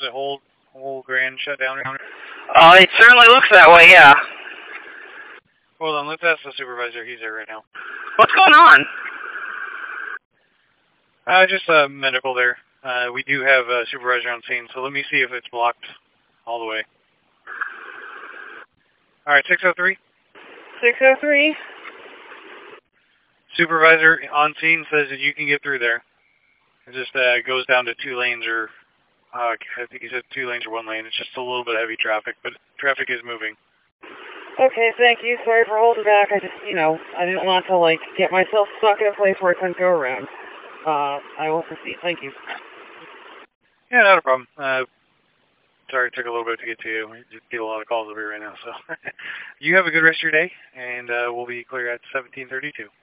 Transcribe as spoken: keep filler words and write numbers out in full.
the whole whole grand shutdown? Uh, it certainly looks that way, yeah. Hold on, let's ask the supervisor. He's there right now. What's going on? Uh, just uh, medical there. Uh, we do have a supervisor on scene, so let me see if it's blocked all the way. All right, six oh three. six oh three. Supervisor on scene says that you can get through there. It just uh, goes down to two lanes or, uh, I think he said two lanes or one lane. It's just a little bit of heavy traffic, but traffic is moving. Okay, thank you. Sorry for holding back. I just, you know, I didn't want to, like, get myself stuck in a place where I couldn't go around. Uh, I will proceed. Thank you. Yeah, not a problem. Uh, sorry it took a little bit to get to you. We just get a lot of calls over here right now, so. You have a good rest of your day, and uh, we'll be clear at seventeen thirty-two.